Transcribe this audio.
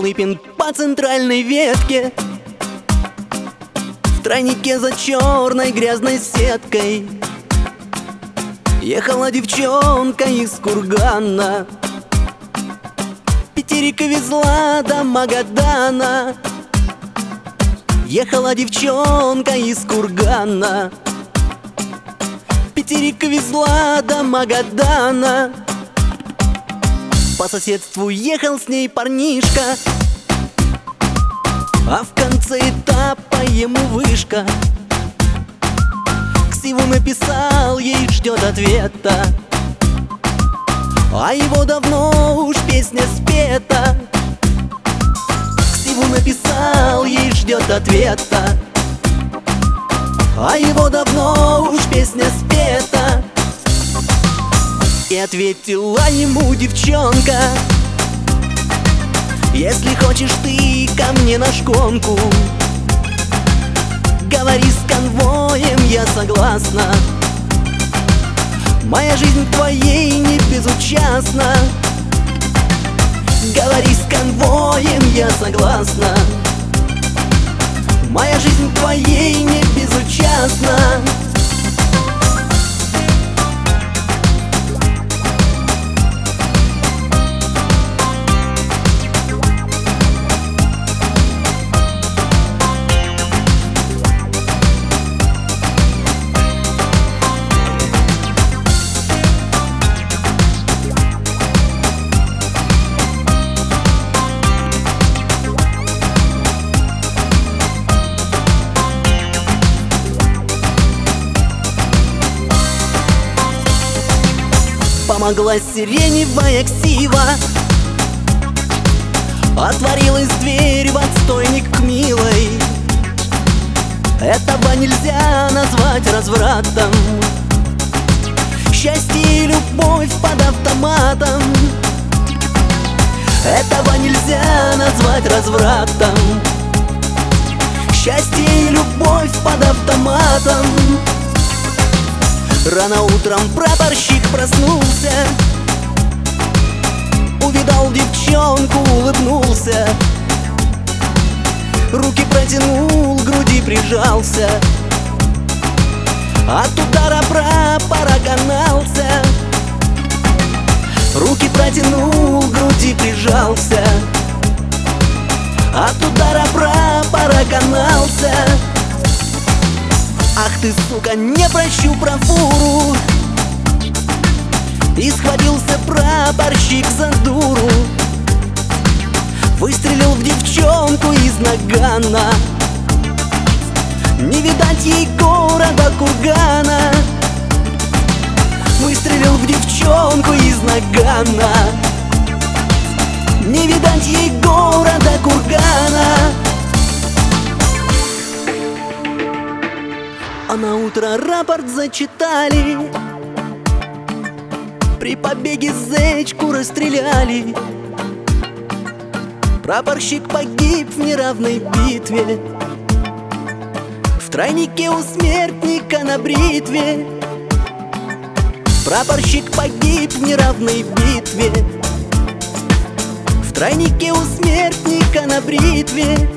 Столыпин по центральной ветке, в тройнике за черной грязной сеткой. Ехала девчонка из Кургана, пятерика везла до Магадана. Ехала девчонка из Кургана, пятерика везла до Магадана. По соседству ехал с ней парнишка, а в конце этапа ему вышка. Ксиву написал, ей ждет ответа, а его давно уж песня спета. Ксиву написал, ей ждет ответа, а его давно уж песня спета. И ответила ему девчонка: если хочешь ты ко мне на шконку, говори с конвоем, я согласна. Моя жизнь твоей не безучастна. Говори с конвоем, я согласна. Моя жизнь твоей не безучастна. Помогла сиреневая ксива, отворилась дверь в отстойник к милой. Этого нельзя назвать развратом. Счастье и любовь под автоматом. Этого нельзя назвать развратом. Счастье и любовь под автоматом. Рано утром прапорщик проснулся, увидал девчонку, улыбнулся, руки протянул, к груди прижался. От удара прапора канался. Руки протянул, к груди прижался. От удара прапора канался. Ах ты, сука, не прощу профуру! И схватился прапорщик за дуру. Выстрелил в девчонку из нагана. Не видать ей города Кургана. Выстрелил в девчонку из нагана. Не видать ей города Кургана. А на утро рапорт зачитали. При побеге зечку расстреляли. Прапорщик погиб в неравной битве, в тройнике у смертника на бритве. Прапорщик погиб в неравной битве, в тройнике у смертника на бритве.